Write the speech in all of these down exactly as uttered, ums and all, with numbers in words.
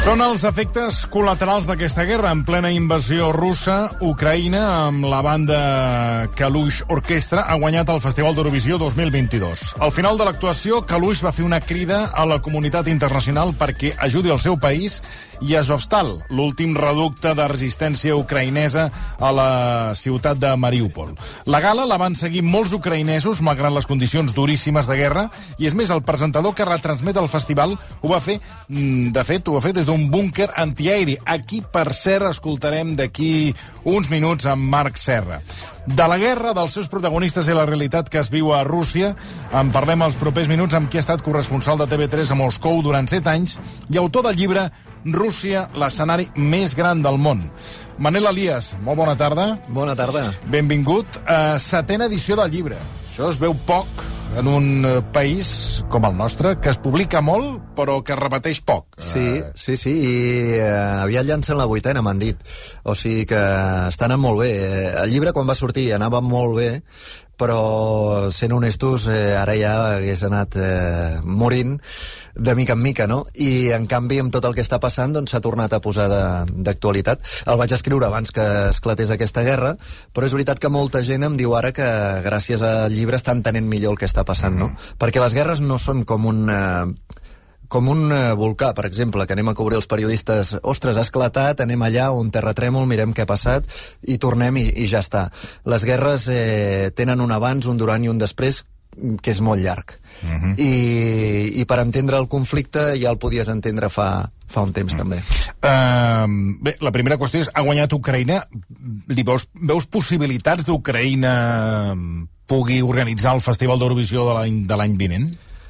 Són els efectes col·laterals d'aquesta guerra. En plena invasió russa, Ucraïna, amb la banda Kalush Orquestra, ha guanyat el Festival d'Eurovisió dos mil vint-i-dos. Al final de l'actuació, Kalush va fer una crida a la comunitat internacional perquè ajudi el seu país i Azovstal, l'últim reducte de resistència ucraïnesa a la ciutat de Mariúpol. La gala la van seguir molts ucraïnesos, malgrat les condicions duríssimes de guerra, i és més, el presentador que retransmet el festival ho va fer, de fet, ho va fer des d'un búnquer antiaeri. Aquí, per cert, escoltarem d'aquí uns minuts amb Marc Serra. De la guerra, dels seus protagonistes i la realitat que es viu a Rússia, en parlem els propers minuts amb qui ha estat corresponsal de T V tres a Moscou durant set anys i autor del llibre Rússia, l'escenari més gran del món. Manel Elias, molt bona tarda. Bona tarda. Benvingut a setena edició del llibre. Això es veu poc en un país com el nostre, que es publica molt, però que es repeteix poc. Sí, sí, sí, i uh, aviat llancen la vuitena, m'han dit. O sigui que està anant molt bé. El llibre, quan va sortir, anava molt bé, però, sent honestos, eh, ara ja hagués anat eh, morint de mica en mica, no? I, en canvi, amb tot el que està passant, doncs s'ha tornat a posar d'actualitat. El vaig escriure abans que esclatés aquesta guerra, però és veritat que molta gent em diu ara que gràcies al llibre està entenent millor el que està passant, no? Mm-hmm. Perquè les guerres no són com un... Eh, com un eh, volcà, per exemple, que anem a cobrir els periodistes, ostres, ha esclatat, anem allà, un terratrèmol, mirem què ha passat, i tornem i, i ja està. Les guerres eh, tenen un abans, un durant i un després, que és molt llarg. Uh-huh. I, I per entendre el conflicte ja el podies entendre fa, fa un temps, uh-huh. també. Uh, bé, la primera qüestió és, ha guanyat Ucraïna. Veus, veus possibilitats d'Ucraïna pugui organitzar el Festival d'Eurovisió de l'any vinent?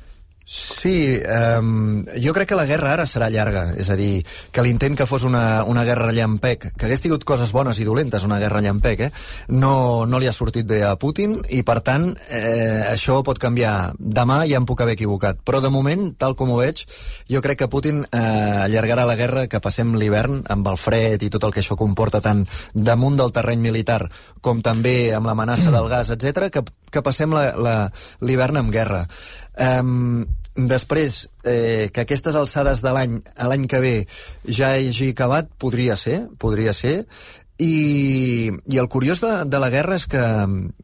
Sí, um, jo crec que la guerra ara serà llarga, és a dir, que l'intent que fos una, una guerra llampec, que hagués tingut coses bones i dolentes, una guerra llampec, eh, no, no li ha sortit bé a Putin, i per tant eh, això pot canviar. Demà ja em puc haver equivocat, però de moment, tal com ho veig, jo crec que Putin eh, allargarà la guerra, que passem l'hivern amb el fred i tot el que això comporta tant damunt del terreny militar com també amb l'amenaça del gas, etcètera, que, que passem l'hivern amb guerra. Um, després, eh, que aquestes alçades de l'any, l'any que ve ja hagi acabat, podria ser, podria ser, i, i el curiós de, de la guerra és que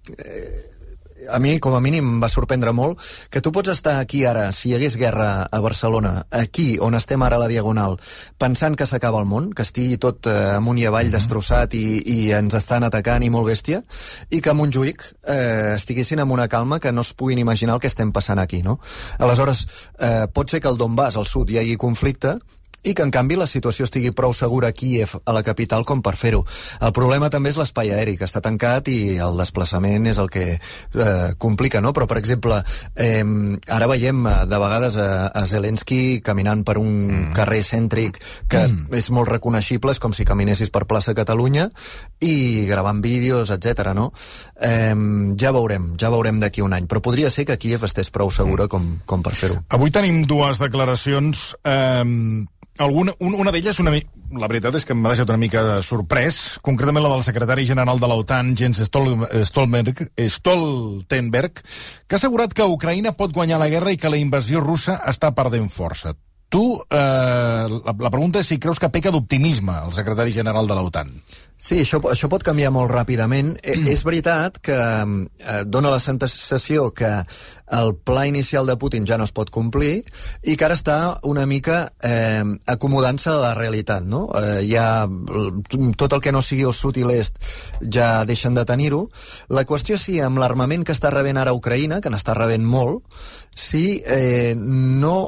eh, a mi, com a mínim, em va sorprendre molt que tu pots estar aquí ara, si hi hagués guerra a Barcelona, aquí on estem ara a la Diagonal, pensant que s'acaba el món, que estigui tot eh, amunt i avall destrossat i, i ens estan atacant i molt bèstia, i que a Montjuïc eh, estiguessin amb una calma que no es puguin imaginar el que estem passant aquí, no? Aleshores, eh, pot ser que al Donbass, al sud, hi hagi conflicte, i que, en canvi, la situació estigui prou segura a Kíev, a la capital, com per fer-ho. El problema també és l'espai aeri, que està tancat i el desplaçament és el que eh, complica, no? Però, per exemple, eh, ara veiem eh, de vegades a, a Zelensky caminant per un mm. carrer cèntric que mm. és molt reconeixible, és com si caminessis per plaça Catalunya, i gravant vídeos, etcètera, no? Eh, ja veurem, ja veurem d'aquí un any. Però podria ser que Kíev estés prou segura com, com per fer-ho. Avui tenim dues declaracions... Eh... Alguna, una d'elles, una, la veritat és que m'ha deixat una mica sorprès, concretament la del secretari general de l'OTAN, Jens Stoltenberg, Stoltenberg, que ha assegurat que Ucraïna pot guanyar la guerra i que la invasió russa està perdent força. Tu, eh, la, la pregunta és si creus que peca d'optimisme el secretari general de l'OTAN. Sí, això, això pot canviar molt ràpidament. Mm. És veritat que eh, dona la sensació que el pla inicial de Putin ja no es pot complir i que ara està una mica eh, acomodant-se a la realitat, no? Eh, ja, tot el que no sigui el sud i l'est ja deixen de tenir-ho. La qüestió és si amb l'armament que està rebent ara Ucraïna, que n'està rebent molt, si eh, no...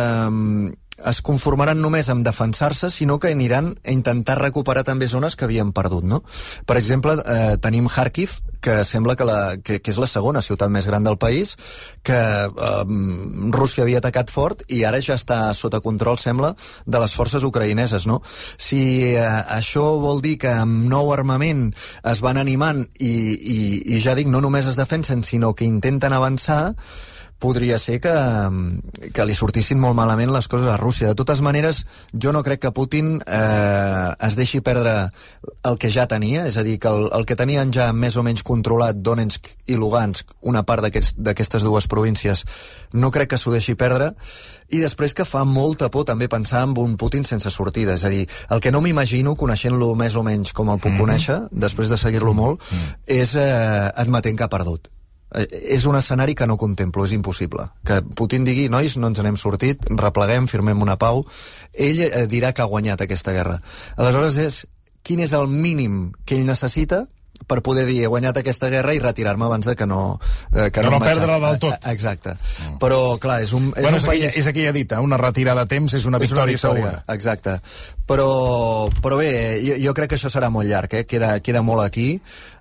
Eh, es conformaran només amb defensar-se, sinó que aniran a intentar recuperar també zones que havien perdut, no? Per exemple, eh, tenim Kharkiv, que sembla que, la, que, que és la segona ciutat més gran del país, que eh, Rússia havia atacat fort i ara ja està sota control, sembla, de les forces ucraïneses, no? Si eh, això vol dir que amb nou armament es van animant i, i, i ja dic, no només es defensen, sinó que intenten avançar, podria ser que, que li sortissin molt malament les coses a Rússia. De totes maneres, jo no crec que Putin eh, es deixi perdre el que ja tenia, és a dir, que el, el que tenien ja més o menys controlat Donetsk i Lugansk, una part d'aquestes dues províncies, no crec que s'ho deixi perdre, i després que fa molta por també pensar en un Putin sense sortida, és a dir, el que no m'imagino, coneixent-lo més o menys com el puc mm-hmm. conèixer, després de seguir-lo molt, mm-hmm. és eh, admetent que ha perdut. És un escenari que no contemplo, és impossible. Que Putin digui, nois, no ens n'hem sortit, repleguem, firmem una pau. Ell eh, dirà que ha guanyat aquesta guerra. Aleshores, és quin és el mínim que ell necessita per poder dir, he guanyat aquesta guerra i retirar-me abans de que no... Eh, que, que no, no perdre del tot. Exacte. Mm. Però, clar, és un, és bueno, un país... És aquella dita, una retirada a temps és una és victòria, una victòria segura. Exacte. Però, però bé, jo, jo crec que això serà molt llarg, eh? Queda, queda molt aquí.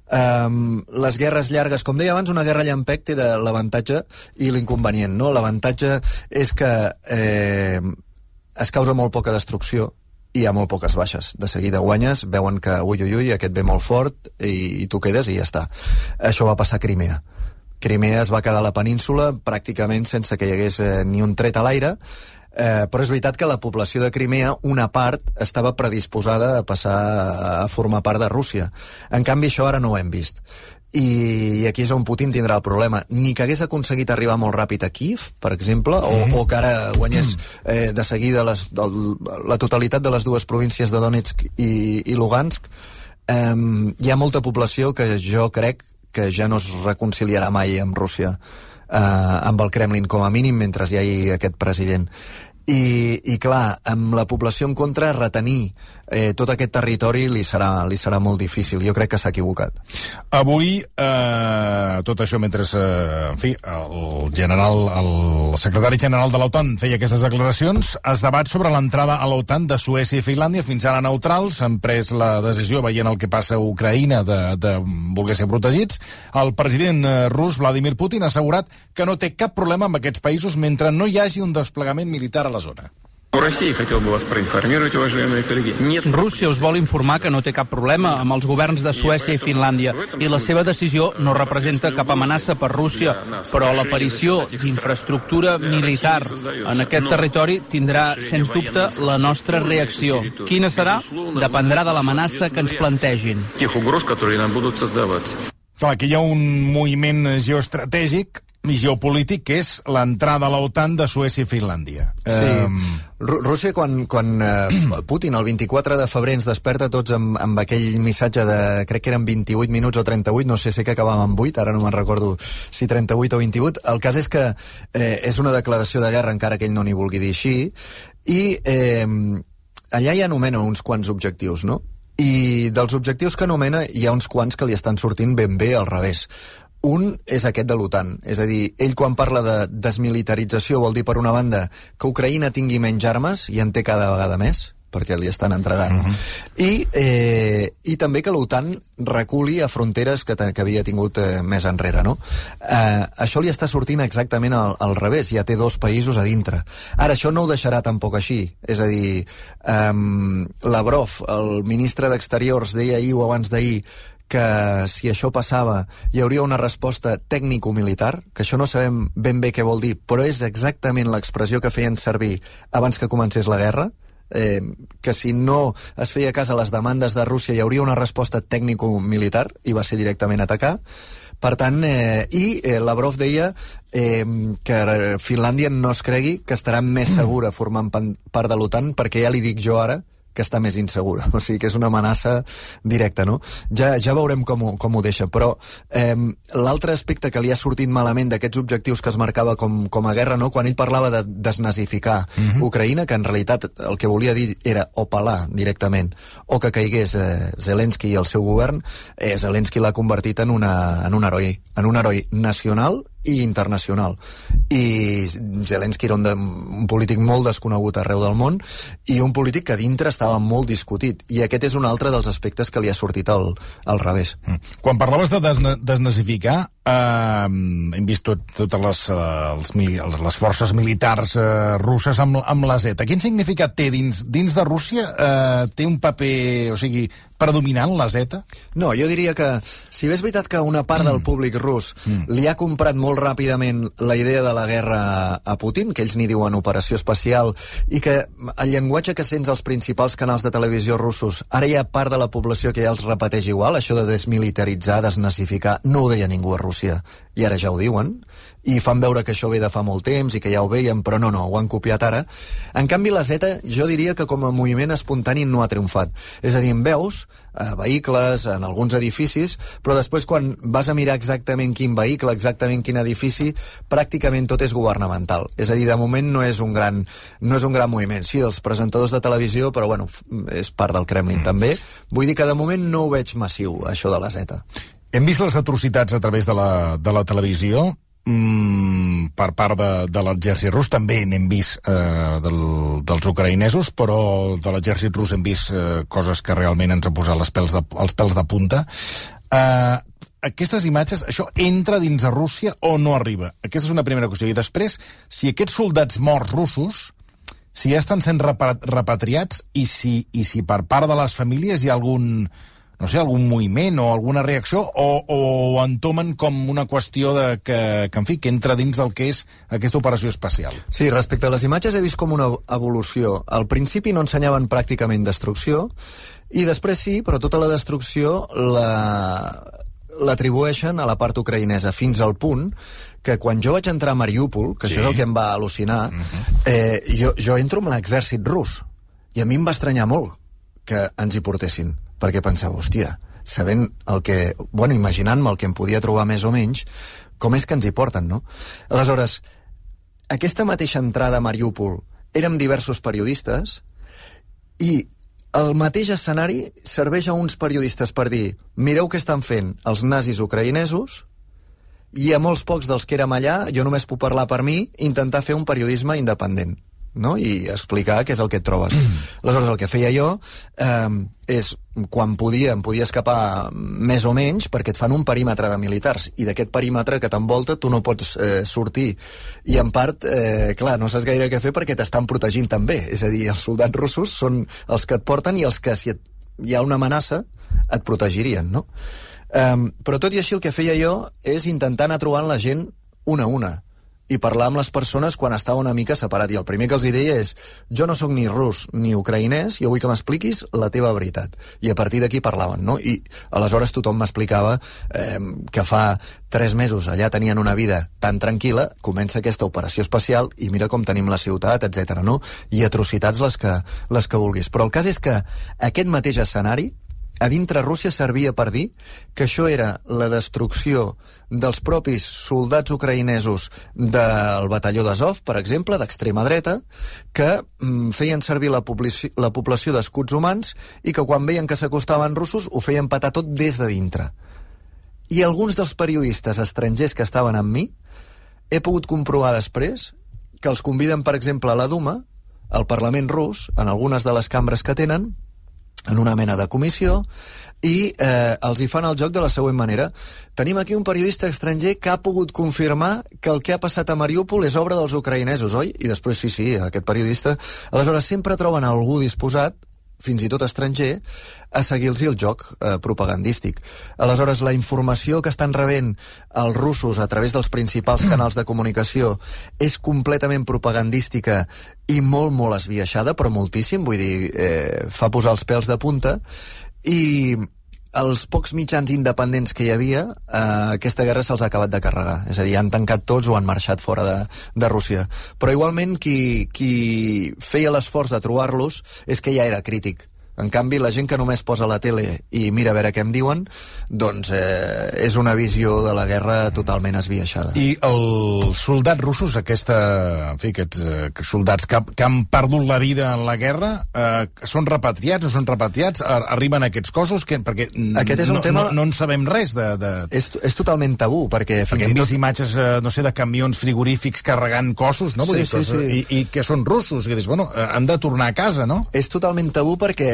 Um, les guerres llargues, com deia abans, una guerra llampec té de l'avantatge i l'inconvenient, no? L'avantatge és que eh, es causa molt poca destrucció i hi ha molt poques baixes. De seguida guanyes, veuen que ui, ui, ui, aquest ve molt fort i, i tu quedes i ja està. Això va passar a Crimea. Crimea es va quedar a la península pràcticament sense que hi hagués eh, ni un tret a l'aire. Eh, però és veritat que la població de Crimea, una part, estava predisposada a passar a formar part de Rússia. En canvi, això ara no ho hem vist. I, i aquí és on Putin tindrà el problema. Ni que hagués aconseguit arribar molt ràpid a Kiev, per exemple, o, mm. o que ara guanyés eh, de seguida les, el, la totalitat de les dues províncies de Donetsk i, i Lugansk, eh, hi ha molta població que jo crec que ja no es reconciliarà mai amb Rússia. Uh, amb el Kremlin, com a mínim, mentre hi hagi aquest president. I, i clar, amb la població en contra, retenir eh, tot aquest territori li serà, li serà molt difícil. Jo crec que s'ha equivocat. Avui, eh, tot això mentre, eh, en fi, el general, el secretari general de l'OTAN feia aquestes declaracions, es debat sobre l'entrada a l'OTAN de Suècia i Finlàndia, fins ara neutrals, han pres la decisió, veient el que passa a Ucraïna, de, de voler ser protegits. El president rus, Vladimir Putin, ha assegurat que no té cap problema amb aquests països mentre no hi hagi un desplegament militar a la zona. Rússia us vol informar que no té cap problema amb els governs de Suècia i Finlàndia i la seva decisió no representa cap amenaça per Rússia, però l'aparició d'infraestructura militar en aquest territori tindrà, sens dubte, la nostra reacció. Quina serà? Dependrà de l'amenaça que ens plantegin. Clar, aquí hi ha un moviment geoestratègic i geopolític, que és l'entrada a l'OTAN de Suècia i Finlàndia. Sí. Um... Rússia, quan, quan uh, Putin el vint-i-quatre de febrer ens desperta tots amb, amb aquell missatge de, crec que eren vint-i-vuit minuts o trenta-vuit, no sé, sé que acabava amb vuit, ara no me'n recordo si trenta-vuit o vint-i-vuit. El cas és que eh, és una declaració de guerra, encara que ell no n'hi vulgui dir així, i eh, allà hi anomena uns quants objectius, no? I dels objectius que anomena hi ha uns quants que li estan sortint ben bé al revés. Un és aquest de l'OTAN, és a dir, ell quan parla de desmilitarització vol dir, per una banda, que Ucraïna tingui menys armes, i en té cada vegada més, perquè li estan entregant, uh-huh. I, eh, i també que l'OTAN reculi a fronteres que, que havia tingut eh, més enrere, no? Eh, això li està sortint exactament al, al revés, ja té dos països a dintre. Ara, això no ho deixarà tampoc així, és a dir, eh, Lavrov, el ministre d'Exteriors, deia ahir o abans d'ahir que si això passava hi hauria una resposta tècnico-militar, que això no sabem ben bé què vol dir, però és exactament l'expressió que feien servir abans que comencés la guerra, eh, que si no es feia cas a les demandes de Rússia hi hauria una resposta tècnico-militar, i va ser directament atacar. Per tant, eh, i eh, Lavrov deia eh, que Finlàndia no es cregui que estarà més segura formant part de l'OTAN, perquè ja li dic jo ara que està més insegura, o sigui que és una amenaça directa, no? Ja, ja veurem com ho, com ho deixa, però eh, l'altre aspecte que li ha sortit malament d'aquests objectius que es marcava com, com a guerra, no? Quan ell parlava de desnazificar uh-huh. Ucraïna, que en realitat el que volia dir era o pelar directament, o que caigués eh, Zelensky i el seu govern, eh, Zelensky l'ha convertit en, una, en un heroi, en un heroi nacional i internacional. I Zelensky era un, de, un polític molt desconegut arreu del món i un polític que dintre estava molt discutit. I aquest és un altre dels aspectes que li ha sortit al, al revés. Mm. Quan parlaves de desna desnazificar, Uh, hem vist tot, totes les, uh, els, les forces militars uh, russes amb, amb la Z. Quin significat té dins, dins de Rússia? Uh, té un paper, o sigui, predominant la Z? No, jo diria que, si bé és veritat que una part mm. del públic rus mm. li ha comprat molt ràpidament la idea de la guerra a Putin, que ells n'hi diuen operació especial, i que el llenguatge que sents als principals canals de televisió russos, ara hi ha part de la població que ja els repeteix igual, això de desmilitaritzar, desnazificar, no ho deia ningú a Rússia. I ara ja ho diuen, i fan veure que això ve de fa molt temps i que ja ho veiem, però no, no, ho han copiat ara. En canvi, la Z, jo diria que com a moviment espontani no ha triomfat. És a dir, en veus eh, vehicles, en alguns edificis, però després quan vas a mirar exactament quin vehicle, exactament quin edifici, pràcticament tot és governamental. És a dir, de moment no és un gran, no és un gran moviment. Sí, els presentadors de televisió, però bueno, és part del Kremlin mm. també. Vull dir que de moment no ho veig massiu, això de la Z. Hem vist les atrocitats a través de la, de la televisió mm, per part de, de l'exèrcit rus. També n'hem vist eh, del, dels ucraïnesos, però de l'exèrcit rus hem vist eh, coses que realment ens han posat els pèls de, els pèls de punta. Eh, aquestes imatges, això entra dins de Rússia o no arriba? Aquesta és una primera qüestió. I després, si aquests soldats morts russos, si ja estan sent repatriats i si, i si per part de les famílies hi ha algun... no sé, algun moviment o alguna reacció, o, o ho entomen com una qüestió de que, que, en fi, que entra dins el que és aquesta operació especial. Sí, respecte a les imatges he vist com una evolució. Al principi no ensenyaven pràcticament destrucció, i després sí, però tota la destrucció la l'atribueixen a la part ucraïnesa, fins al punt que quan jo vaig entrar a Mariúpol, que sí. Això és el que em va al·lucinar, uh-huh. eh, jo, jo entro amb l'exèrcit rus, i a mi em va estranyar molt que ens hi portessin, perquè pensava, hòstia, sabent el que... Bueno, imaginant-me el que em podia trobar més o menys, com és que ens hi porten, no? Aleshores, aquesta mateixa entrada a Mariúpol érem diversos periodistes i el mateix escenari serveix a uns periodistes per dir mireu què estan fent els nazis ucraïnesos, i a molts pocs dels que érem allà, jo només puc parlar per mi, intentar fer un periodisme independent, no? I explicar què és el que et trobes. Aleshores, el que feia jo eh, és, quan podia, em podia escapar més o menys, perquè et fan un perímetre de militars, i d'aquest perímetre que t'envolta tu no pots eh, sortir. I en part, eh, clar, no saps gaire què fer perquè t'estan protegint també. És a dir, els soldats russos són els que et porten i els que, si et, hi ha una amenaça, et protegirien, no? Eh, però tot i així el que feia jo és intentar anar trobant la gent una a una i parlar amb les persones quan estava una mica separat. I el primer que els deia és, jo no sóc ni rus ni ucraïnès, jo vull que m'expliquis la teva veritat. I a partir d'aquí parlaven, no? I aleshores tothom m'explicava eh, que fa tres mesos allà tenien una vida tan tranquil·la, comença aquesta operació especial i mira com tenim la ciutat, etcètera, no? I atrocitats les que, les que vulguis. Però el cas és que aquest mateix escenari a dintre Rússia servia per dir que això era la destrucció dels propis soldats ucraïnesos del batalló d'Azov, per exemple, d'extrema dreta, que mm, feien servir la població, la població d'escuts humans i que quan veien que s'acostaven russos ho feien patar tot des de dintre. I alguns dels periodistes estrangers que estaven amb mi he pogut comprovar després que els conviden, per exemple, a la Duma, al Parlament rus, en algunes de les cambres que tenen, en una mena de comissió, i eh, els hi fan el joc de la següent manera. Tenim aquí un periodista estranger que ha pogut confirmar que el que ha passat a Mariúpol és obra dels ucraïnesos, oi? I després, sí, sí, aquest periodista... Aleshores, sempre troben algú disposat, fins i tot estranger, a seguir-los el joc eh, propagandístic. Aleshores, la informació que estan rebent els russos a través dels principals canals de comunicació és completament propagandística i molt, molt esbiaixada, però moltíssim, vull dir, eh, fa posar els pèls de punta, i els pocs mitjans independents que hi havia, eh, aquesta guerra se'ls ha acabat de carregar. És a dir, han tancat tots o han marxat fora de, de Rússia. Però igualment qui, qui feia l'esforç de trobar-los és que ja era crític. En canvi, la gent que només posa la tele i mira a veure què em diuen, doncs eh, és una visió de la guerra totalment esbiaixada. I els soldats russos, aquesta, en fi, aquests eh, soldats que, que han perdut la vida en la guerra, eh, són repatriats o són repatriats? Arriben aquests cossos? Que, perquè Aquest és un no, tema... no, no en sabem res de... de... És, és totalment tabú, perquè fins perquè hem i tot... vist imatges, eh, no sé, de camions frigorífics carregant cossos, no? Vull Sí, dir, sí, coses, sí. I, i que són russos, que dius, bueno, han de tornar a casa, no? És totalment tabú perquè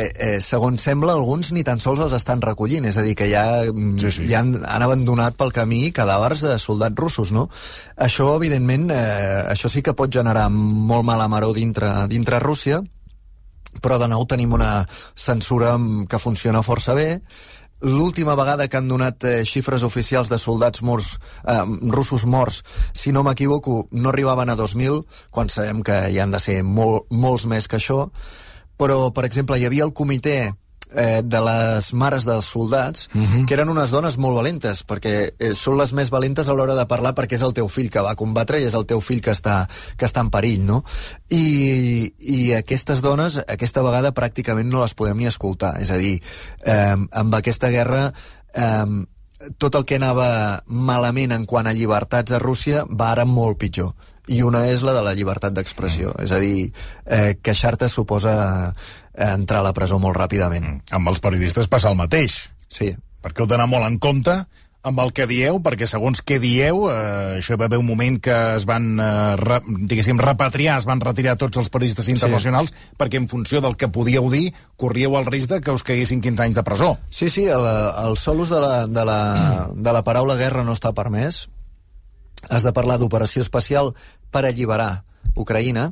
eh, segons sembla, alguns ni tan sols els estan recollint, és a dir, que ja, sí, sí. ja han, han abandonat pel camí cadàvers de soldats russos, no? Això, evidentment, eh, això sí que pot generar molt mala maror dintre, dintre Rússia, però de nou tenim una censura que funciona força bé. L'última vegada que han donat eh, xifres oficials de soldats morts, eh, russos morts, si no m'equivoco, no arribaven a dos mil, quan sabem que hi han de ser molt, molts més que això. Però, per exemple, hi havia el comitè eh, de les mares dels soldats, uh-huh. que eren unes dones molt valentes, perquè eh, són les més valentes a l'hora de parlar, perquè és el teu fill que va combatre i és el teu fill que està, que està en perill, no? I, i aquestes dones, aquesta vegada, pràcticament no les podem ni escoltar. És a dir, eh, amb aquesta guerra... Eh, tot el que anava malament en quant a llibertats a Rússia va ara molt pitjor. I una és la de la llibertat d'expressió. Mm. És a dir, eh, queixar-te suposa entrar a la presó molt ràpidament. Mm. Amb els periodistes passa el mateix. Sí. Perquè heu d'anar molt en compte amb el que dieu, perquè segons què dieu, eh, això va haver un moment que es van, eh, re, diguéssim, repatriar, es van retirar tots els periodistes internacionals, sí. perquè en funció del que podíeu dir, corríeu el risc de que us caiguessin quinze anys de presó. Sí, sí, el, el sol ús de la, de, la, de la paraula guerra no està permès. Has de parlar d'operació especial per alliberar Ucraïna,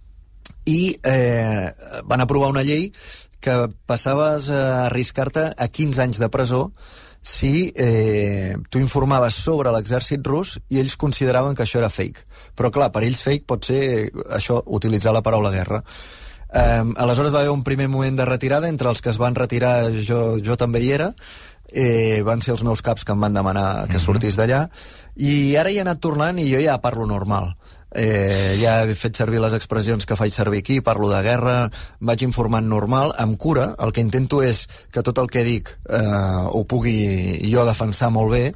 i eh, van aprovar una llei que passaves a arriscar-te a quinze anys de presó si eh, tu informaves sobre l'exèrcit rus i ells consideraven que això era fake. Però clar, per ells fake pot ser això, utilitzar la paraula guerra. Eh, aleshores va haver un primer moment de retirada, entre els que es van retirar jo, jo també hi era, eh, van ser els meus caps que em van demanar que sortís d'allà, i ara hi he anat tornant i jo ja parlo normal. Eh, ja he fet servir les expressions que faig servir aquí, parlo de guerra, vaig informant normal, amb cura. El que intento és que tot el que dic eh, ho pugui jo defensar molt bé,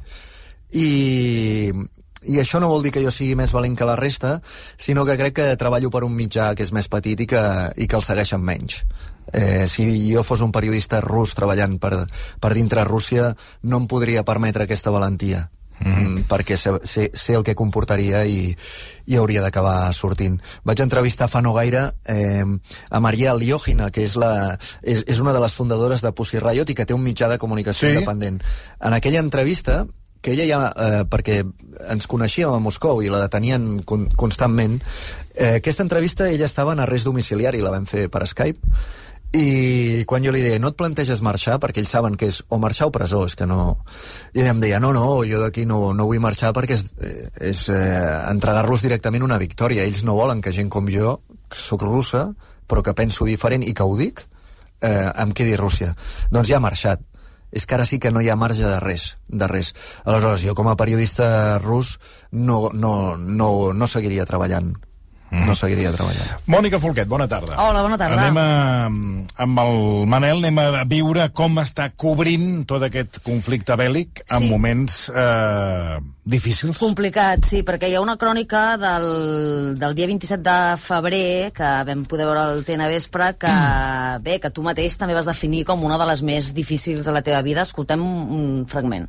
i, i això no vol dir que jo sigui més valent que la resta, sinó que crec que treballo per un mitjà que és més petit i que, i que el segueixen menys. Eh, si jo fos un periodista rus treballant per, per dintre Rússia, no em podria permetre aquesta valentia. Mm. perquè sé, sé, sé el que comportaria i, i hauria d'acabar sortint. Vaig entrevistar fa no gaire eh, a Maria Liogina, que és, la, és, és una de les fundadores de Pussy Riot i que té un mitjà de comunicació sí. independent. En aquella entrevista, que ella ja, eh, perquè ens coneixíem a Moscou i la detenien con, constantment, eh, aquesta entrevista ella estava en arrest domiciliari, la vam fer per Skype, i quan jo li deia, no et planteges marxar, perquè ells saben que és o marxar o presó, és que no... I ella em deia, no, no, jo d'aquí no, no vull marxar perquè és, és eh, entregar-los directament una victòria. Ells no volen que gent com jo, que sóc russa, però que penso diferent i que ho dic, eh, em quedi Rússia. Doncs ja ha marxat. És que ara sí que no hi ha marge de res, de res. Aleshores, jo com a periodista rus no, no, no, no seguiria treballant. No seguiria treballant. Mònica Folquet, bona tarda. Hola, bona tarda. Anem a, amb el Manel, anem a viure com està cobrint tot aquest conflicte bèl·lic en sí. moments eh, difícils. Complicat, sí, perquè hi ha una crònica del, del dia vint-i-set de febrer que vam poder veure al T N Vespre que, mm. bé, que tu mateix també vas definir com una de les més difícils de la teva vida. Escoltem un fragment.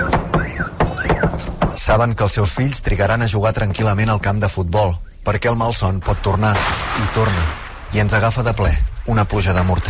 Saben que els seus fills trigaran a jugar tranquil·lament al camp de futbol, perquè el malson pot tornar, i torna, i ens agafa de ple una pluja de morter.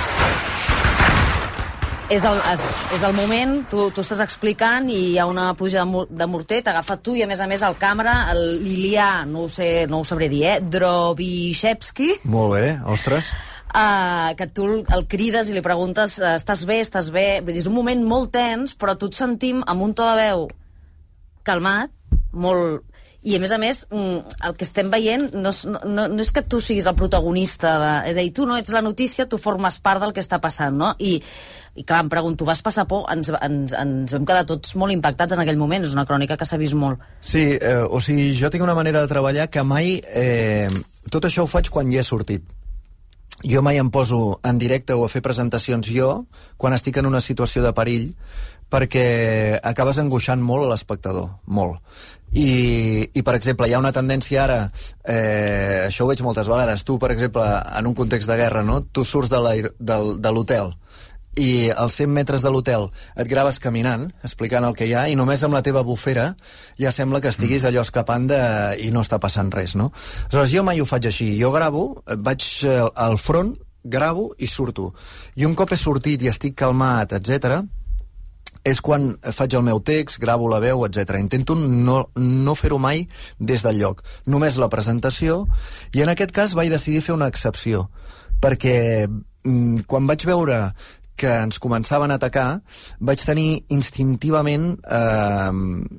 És el, és, és el moment, tu, tu estàs explicant i hi ha una pluja de, de morter, t'agafa tu i a més a més el càmera, l'Ilià, no ho sé, no ho sabré dir, eh? Drobichevsky. Molt bé, ostres. Uh, que tu el crides i li preguntes uh, estàs bé, estàs bé? Vull dir, és un moment molt tens, però tu et sentim amb un to de veu calmat, molt... I, a més a més, el que estem veient no és, no, no és que tu siguis el protagonista, de, és a dir, tu no ets la notícia, tu formes part del que està passant, no? I, i clar, em pregunto, vas passar por? Ens, ens, ens vam quedar tots molt impactats en aquell moment, és una crònica que s'ha vist molt. Sí, eh, o sigui, jo tinc una manera de treballar que mai... Eh, tot això ho faig quan hi he sortit. Jo mai em poso en directe o a fer presentacions jo, quan estic en una situació de perill, perquè acabes angoixant molt a l'espectador, molt. I, i, per exemple, hi ha una tendència ara, eh, això ho veig moltes vegades, tu, per exemple, en un context de guerra, no? Tu surts de l'hotel i als cent metres de l'hotel et graves caminant, explicant el que hi ha, i només amb la teva bufera ja sembla que estiguis allò escapant de... i no està passant res, no? Aleshores, jo mai ho faig així. Jo gravo, vaig al front, gravo i surto. I un cop he sortit i estic calmat, etcètera, és quan faig el meu text, gravo la veu, etcètera. Intento no, no fer-ho mai des del lloc. Només la presentació, i en aquest cas vaig decidir fer una excepció, perquè mm, quan vaig veure que ens començaven a atacar, vaig tenir instintivament eh,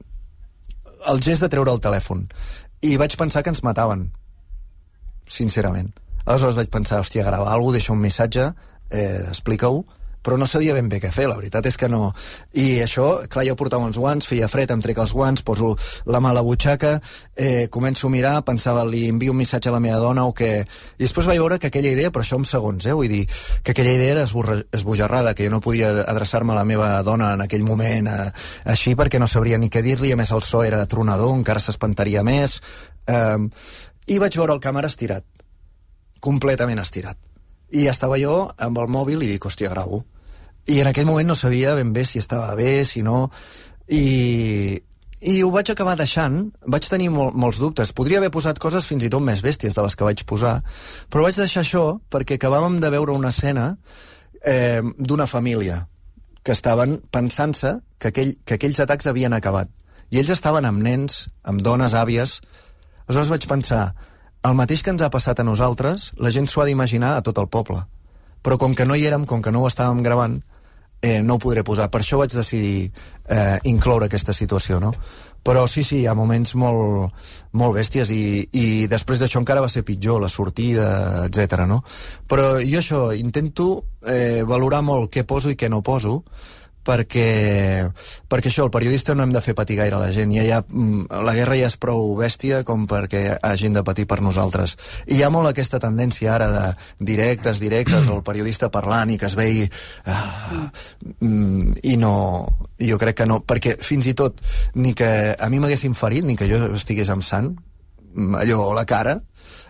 el gest de treure el telèfon. I vaig pensar que ens mataven, sincerament. Aleshores vaig pensar, hòstia, grava alguna cosa, deixa un missatge, eh, explica-ho, però no sabia ben bé què fer, la veritat és que no. I això, clar, jo portava uns guants, feia fred, em trec els guants, poso la mà a la butxaca, eh, començo a mirar, pensava, li envio un missatge a la meva dona o què... I després vaig veure que aquella idea, però això en segons, eh, vull dir, que aquella idea era esborra, esbojarrada, que jo no podia adreçar-me a la meva dona en aquell moment eh, així, perquè no sabria ni què dir-li, a més el so era tronador, encara s'espantaria més... Eh, I vaig veure el càmera estirat, completament estirat. I estava jo amb el mòbil i dic, hòstia, gravo. I en aquell moment no sabia ben bé si estava bé, si no... I, i ho vaig acabar deixant. Vaig tenir mol, molts dubtes. Podria haver posat coses fins i tot més bèsties de les que vaig posar, però vaig deixar això perquè acabàvem de veure una escena eh, d'una família que estaven pensant-se que, aquell, que aquells atacs havien acabat. I ells estaven amb nens, amb dones, àvies... Aleshores vaig pensar, el mateix que ens ha passat a nosaltres, la gent s'ho ha d'imaginar a tot el poble. Però com que no hi érem, com que no ho estàvem gravant, eh, no ho podré posar. Per això vaig decidir eh, incloure aquesta situació, no? Però sí, sí, hi ha moments molt, molt bèsties i, i després d'això encara va ser pitjor, la sortida, etcètera, no? Però jo això, intento eh, valorar molt què poso i què no poso, perquè, perquè això, el periodista no hem de fer patir gaire a la gent. Ja hi ha, la guerra ja és prou bèstia com perquè hagin de patir per nosaltres. I hi ha molt aquesta tendència ara de directes, directes, el periodista parlant i que es vegi... Ah, I no... Jo crec que no, perquè fins i tot ni que a mi m'haguessin ferit, ni que jo estigués amb sang, allò a la cara,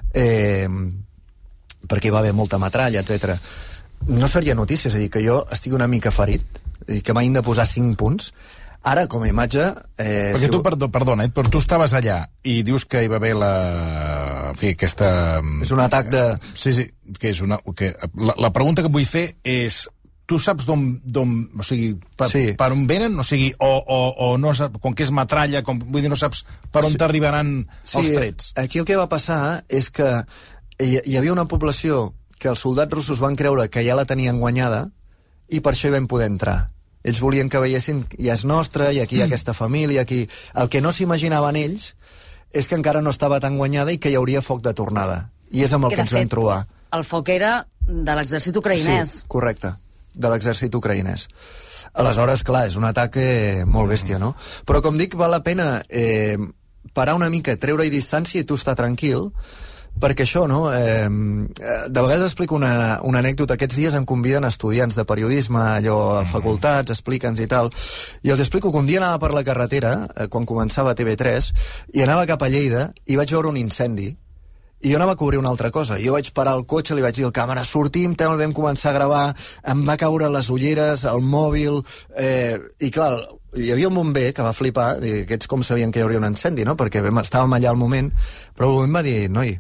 eh, perquè hi va haver molta metralla, etcètera, no seria notícia, és a dir, que jo estigui una mica ferit, i que m'hagin de posar cinc punts. Ara, com a imatge... Eh, Perquè si... tu, perdó, perdona, eh, però tu estaves allà i dius que hi va haver la... En fi, aquesta... És un atac de... Sí, sí, que és una... Que... La, la pregunta que vull fer és... Tu saps d'on... O sigui, per, sí. per on venen? O sigui, o, o, o no saps... Com que és metralla, com, vull dir, no saps per on sí. t'arribaran sí, els trets. Aquí el que va passar és que hi, hi havia una població que els soldats russos van creure que ja la tenien guanyada i per això hi vam poder entrar. Ells volien que veiessin, ja és nostre, i aquí hi ha aquesta família, aquí... El que no s'imaginaven ells és que encara no estava tan guanyada i que hi hauria foc de tornada. I és amb el que, que ens fet, vam trobar. El foc era de l'exèrcit ucraïnès. Sí, correcte, de l'exèrcit ucraïnès. Aleshores, clar, és un atac eh, molt bèstia, no? Però, com dic, val la pena eh, parar una mica, treure-hi distància i tu estar tranquil, perquè això, no? Eh, de vegades explico una, una anècdota. Aquests dies em conviden estudiants de periodisme, allò, a facultats, explica'ns i tal, i els explico que un dia anava per la carretera, eh, quan començava T V tres, i anava cap a Lleida, i vaig veure un incendi, i jo anava a cobrir una altra cosa. Jo vaig parar el cotxe, li vaig dir al càmera, sortim, te'l vam començar a gravar, em va caure les ulleres, el mòbil, eh, i clar, hi havia un bomber que va flipar, i aquests com sabien que hi hauria un incendi, no? Perquè estàvem allà al moment, però el moment va dir, noi,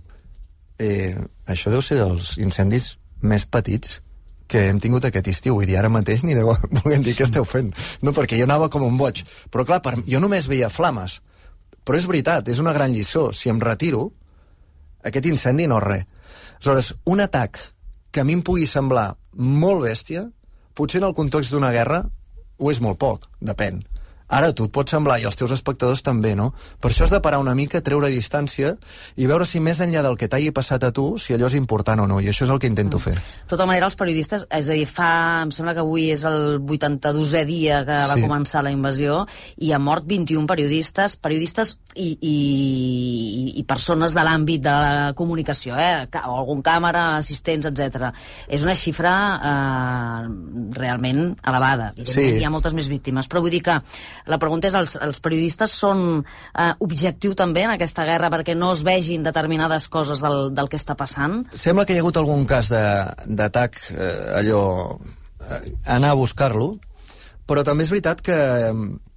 Eh, això deu ser dels incendis més petits que hem tingut aquest estiu, vull dir, ara mateix ni deu voler dir què esteu fent, no, perquè jo anava com un boig, però clar, per, jo només veia flames, però és veritat, és una gran lliçó, si em retiro aquest incendi no és res. Aleshores, un atac que a mi em pugui semblar molt bèstia, potser en el context d'una guerra ho és molt poc, depèn. Ara tu et pot semblar, i els teus espectadors també, no? Per això has de parar una mica, treure distància i veure si més enllà del que t'hagi passat a tu, si allò és important o no, i això és el que intento fer. De tota manera, els periodistes, és a dir, fa, em sembla que avui és el vuitanta-dosè dia que va sí. començar la invasió, i ha mort vint-i-un periodistes, periodistes i, i, i persones de l'àmbit de la comunicació, eh? O algun càmera, assistents, etcètera. És una xifra eh, realment elevada. Evidentment, sí. hi ha moltes més víctimes, però vull dir que la pregunta és, els, els periodistes són eh, objectiu també en aquesta guerra perquè no es vegin determinades coses del, del que està passant? Sembla que hi ha hagut algun cas d'atac, eh, allò, eh, anar a buscar-lo, però també és veritat que eh,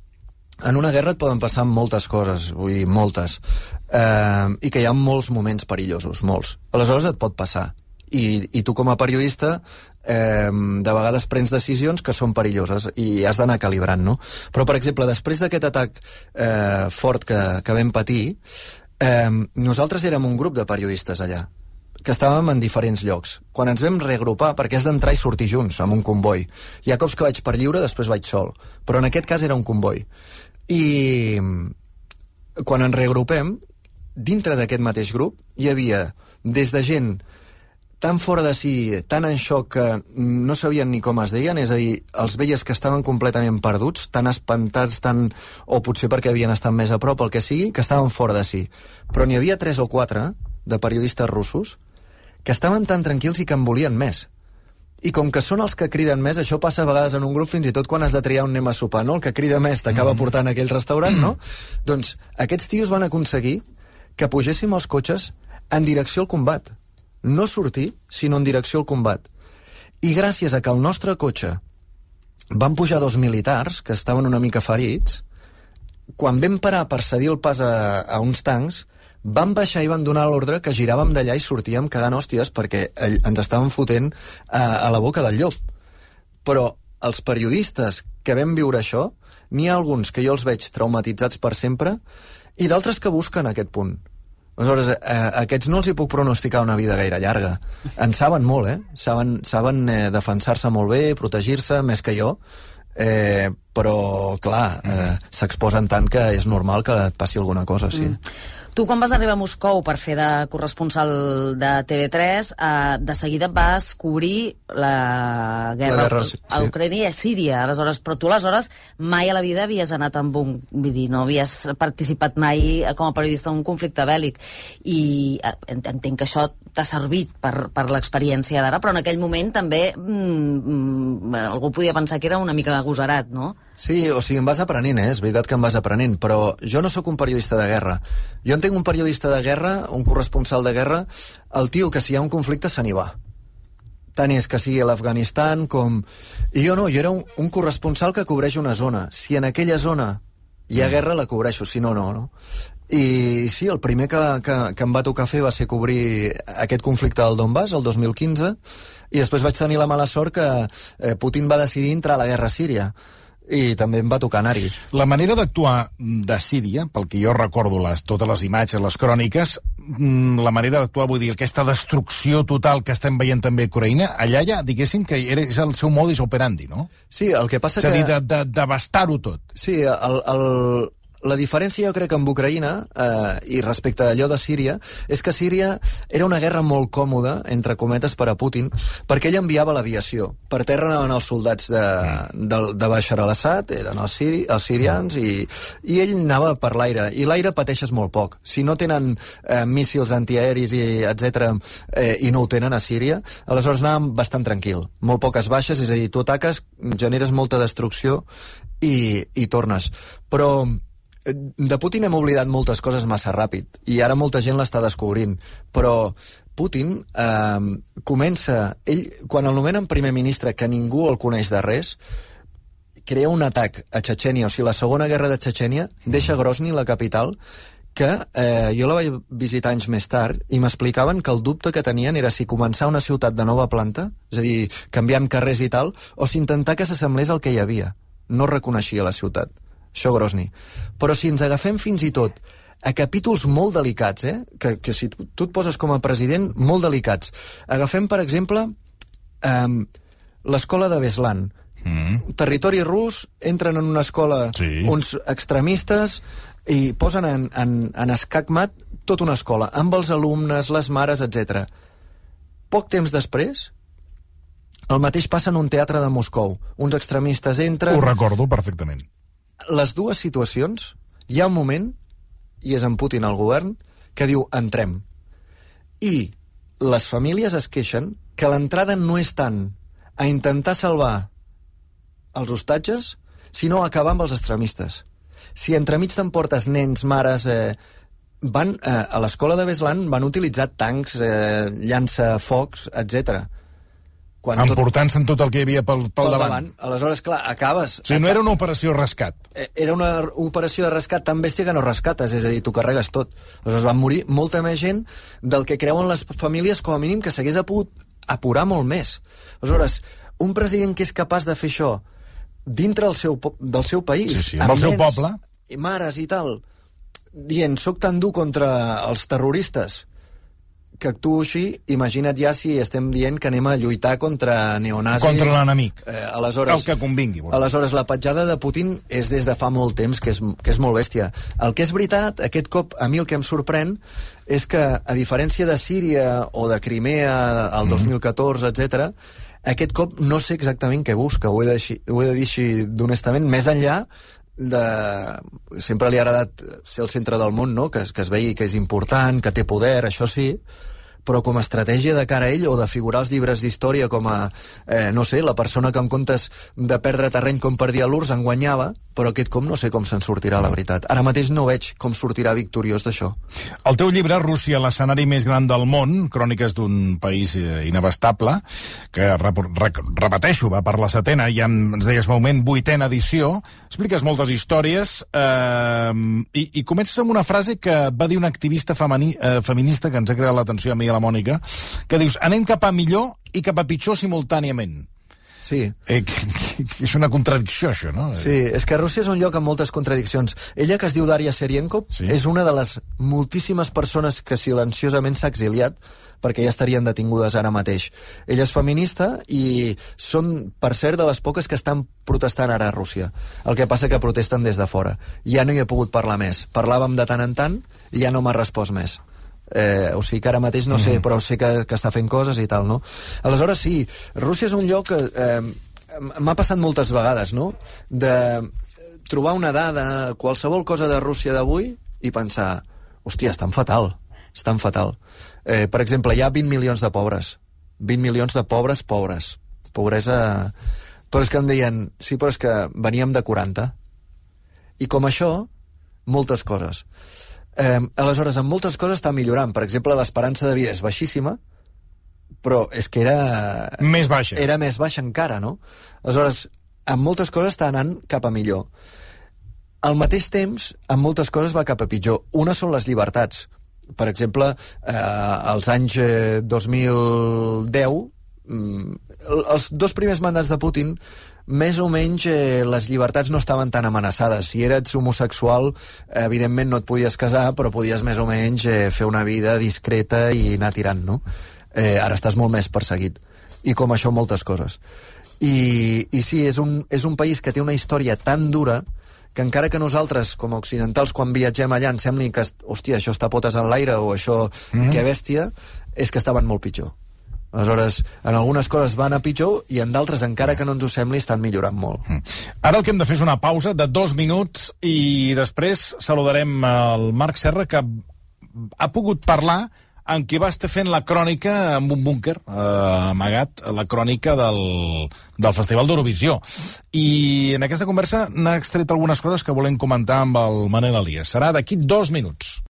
en una guerra et poden passar moltes coses, vull dir, moltes, eh, i que hi ha molts moments perillosos, molts. Aleshores et pot passar. i, i tu com a periodista eh, de vegades prens decisions que són perilloses i has d'anar calibrant, no? Però, per exemple, després d'aquest atac eh, fort que, que vam patir, eh, nosaltres érem un grup de periodistes allà, que estàvem en diferents llocs. Quan ens vam reagrupar, perquè has d'entrar i sortir junts amb un comboi. Hi ha cops que vaig per lliure, després vaig sol. Però en aquest cas era un comboi. I quan ens reagrupem, dintre d'aquest mateix grup, hi havia des de gent tan fora de si, tan en xoc que no sabien ni com es deien, és a dir, els veies que estaven completament perduts, tan espantats, tan... o potser perquè havien estat més a prop, el que sigui, que estaven fora de si. Però n'hi havia tres o quatre de periodistes russos que estaven tan tranquils i que en volien més. I com que són els que criden més, això passa a vegades en un grup, fins i tot quan has de triar un anem a sopar, no? El que crida més t'acaba portant a aquell restaurant, no? Doncs aquests tios van aconseguir que pugéssim els cotxes en direcció al combat. No sortir, sinó en direcció al combat. I gràcies a que el nostre cotxe van pujar dos militars, que estaven una mica ferits, quan vam parar per cedir el pas a, a uns tancs, van baixar i van donar l'ordre que giràvem d'allà i sortíem cagant hòsties perquè ens estaven fotent a, a la boca del llop. Però els periodistes que vam viure això, n'hi ha alguns que jo els veig traumatitzats per sempre i d'altres que busquen aquest punt. Aleshores, eh, aquests no els hi puc pronosticar una vida gaire llarga. En saben molt, eh? Saben, saben eh, defensar-se molt bé, protegir-se, més que jo, eh, però, clar, eh, s'exposen tant que és normal que et passi alguna cosa, sí. Mm. Tu, quan vas arribar a Moscou per fer de corresponsal de T V tres, eh, de seguida vas cobrir la guerra, la guerra sí. a Ucrània i a Síria. Aleshores, però tu, aleshores, mai a la vida havies anat amb un... Vull dir, no havies participat mai com a periodista en un conflicte bèl·lic. I eh, entenc que això t'ha servit per, per l'experiència d'ara, però en aquell moment també mm, algú podia pensar que era una mica agosarat, no? Sí, o sigui, em vas aprenent, eh? És veritat que em vas aprenent, però jo no sóc un periodista de guerra. Jo entenc un periodista de guerra, un corresponsal de guerra, el tio que si hi ha un conflicte se n'hi va. Tant és que sigui a l'Afganistan com... I jo no, jo era un, un corresponsal que cobreix una zona. Si en aquella zona hi ha guerra, la cobreixo, si no, no, no. I sí, el primer que, que, que em va tocar fer va ser cobrir aquest conflicte del Donbass, el dos mil quinze, i després vaig tenir la mala sort que eh, Putin va decidir entrar a la guerra a Síria. I també em va tocar anar-hi. La manera d'actuar de Síria, pel que jo recordo les, totes les imatges, les cròniques, la manera d'actuar, vull dir, aquesta destrucció total que estem veient també a Ucraïna, allà ja, diguéssim, que era, és el seu modus operandi, no? Sí, el que passa és que... És a dir, de, de, devastar-ho tot. Sí, el... el... La diferència, jo crec, amb Ucraïna, eh, i respecte a allò de Síria, és que Síria era una guerra molt còmoda, entre cometes, per a Putin, perquè ell enviava l'aviació. Per terra anaven els soldats de, de, de Bashar al-Assad, eren els, siri, els sirians, i, i ell anava per l'aire. I l'aire pateixes molt poc. Si no tenen eh, míssils antiaeris, i etcètera, eh, i no ho tenen a Síria, aleshores anàvem bastant tranquil. Molt poques baixes, és a dir, tu ataques, generes molta destrucció i, i tornes. Però... de Putin hem oblidat moltes coses massa ràpid i ara molta gent l'està descobrint, però Putin eh, comença, ell, quan el nomenen primer ministre, que ningú el coneix de res, crea un atac a Txetxènia, o sigui, la segona guerra de Txetxènia, deixa Grozny, la capital, que eh, jo la vaig visitar anys més tard i m'explicaven que el dubte que tenien era si començar una ciutat de nova planta, és a dir, canviant carrers i tal, o si intentar que s'assemblés al que hi havia. No reconeixia la ciutat. Això Grozny. Però si ens agafem fins i tot a capítols molt delicats, eh? que, que si tu, tu et poses com a president, molt delicats. Agafem, per exemple, eh, l'escola de Beslan. Mm. Territori rus, entren en una escola sí. uns extremistes i posen en, en, en escacmat tota una escola, amb els alumnes, les mares, etcètera. Poc temps després... el mateix passa en un teatre de Moscou. Uns extremistes entren... Ho recordo perfectament. Les dues situacions, hi ha un moment, i és en Putin al govern, que diu, entrem. I les famílies es queixen que l'entrada no és tant a intentar salvar els hostatges, sinó a acabar amb els extremistes. Si entremig t'emportes nens, mares... Eh, van, eh, a l'escola de Beslan van utilitzar tancs, eh, llançafocs, etcètera. Emportant-se'n tot el que hi havia pel, pel, pel davant. davant. Aleshores, clar, acabes... O sigui, no era una operació rescat. Era una operació de rescat tan bèstia que no rescates, és a dir, tu carregues tot. Aleshores van morir molta més gent del que creuen les famílies, com a mínim, que s'hagués pogut apurar molt més. Aleshores, un president que és capaç de fer això dintre del seu, del seu país, sí, sí, amb, amb el seu nens, poble, i mares i tal, dient, soc tan dur contra els terroristes que actuo així, imagina't ja si estem dient que anem a lluitar contra neonazis... Contra l'enemic, eh, aleshores, el que convingui. Bueno. Aleshores, la petjada de Putin és des de fa molt temps, que és, que és molt bèstia. El que és veritat, aquest cop, a mi el que em sorprèn, és que, a diferència de Síria o de Crimea el dos mil catorze, etcètera, aquest cop no sé exactament què busca, ho he de, ho he de dir així d'honestament, més enllà de... Sempre li ha agradat ser el centre del món, no? que, que es vegi que és important, que té poder, això sí, però com a estratègia de cara a ell o de figurar als llibres d'història com a, eh, no sé, la persona que en comptes de perdre terreny com perdia l'U R S S en guanyava, però aquest cop no sé com se'n sortirà, la veritat. Ara mateix no veig com sortirà victoriós d'això. El teu llibre, Rússia, l'escenari més gran del món, cròniques d'un país inabastable, que, rep repeteixo, va per la setena, ja ens deies fa un moment, vuitena edició, expliques moltes històries, eh, i, i comences amb una frase que va dir una activista femení, eh, feminista que ens ha creat l'atenció a mi i a la Mònica, que dius, anem cap a millor i cap a pitjor simultàniament. Sí. Eh, que, que, que és una contradicció, això, no? Sí, és que Rússia és un lloc amb moltes contradiccions. Ella, que es diu Daria Serienkov, sí, és una de les moltíssimes persones que silenciosament s'ha exiliat perquè ja estarien detingudes ara mateix. Ella és feminista i són, per cert, de les poques que estan protestant ara a Rússia. El que passa que protesten des de fora. Ja no hi he pogut parlar més. Parlàvem de tant en tant i ja no m'ha respost més. Eh, o sigui que ara mateix no sé, mm. però sé que, que està fent coses i tal, no? Aleshores sí, Rússia és un lloc que eh, m'ha passat moltes vegades, no? De trobar una dada, qualsevol cosa de Rússia d'avui i pensar, hòstia, és tan fatal, és tan fatal. Eh, per exemple, hi ha vint milions de pobres, vint milions de pobres pobres, pobresa... Però és que em deien, sí, però és que veníem de quaranta. I com això, moltes coses. Eh, aleshores, en moltes coses està millorant. Per exemple, l'esperança de vida és baixíssima, però és que era... Més baixa. Era més baixa encara, no? Aleshores, en moltes coses està anant cap a millor. Al mateix temps, en moltes coses va cap a pitjor. Una són les llibertats. Per exemple, eh, als anys eh, dos mil deu, mm, els dos primers mandats de Putin, més o menys eh, les llibertats no estaven tan amenaçades. Si eres homosexual, eh, evidentment no et podies casar, però podies més o menys eh, fer una vida discreta i anar tirant, no? Eh, ara estàs molt més perseguit. I com això, moltes coses. I, i sí, és un, és un país que té una història tan dura que encara que nosaltres, com a occidentals, quan viatgem allà, ens sembli que, hòstia, això està potes en l'aire o això, mm-hmm. que bèstia, és que estaven molt pitjor. Aleshores, en algunes coses van a pitjor i en d'altres, encara que no ens ho sembli, estan millorant molt. Ara el que hem de fer és una pausa de dos minuts i després saludarem el Marc Serra, que ha pogut parlar amb qui va estar fent la crònica amb un búnquer eh, amagat, la crònica del, del Festival d'Eurovisió. I en aquesta conversa n'ha extret algunes coses que volem comentar amb el Manel Elias. Serà d'aquí dos minuts.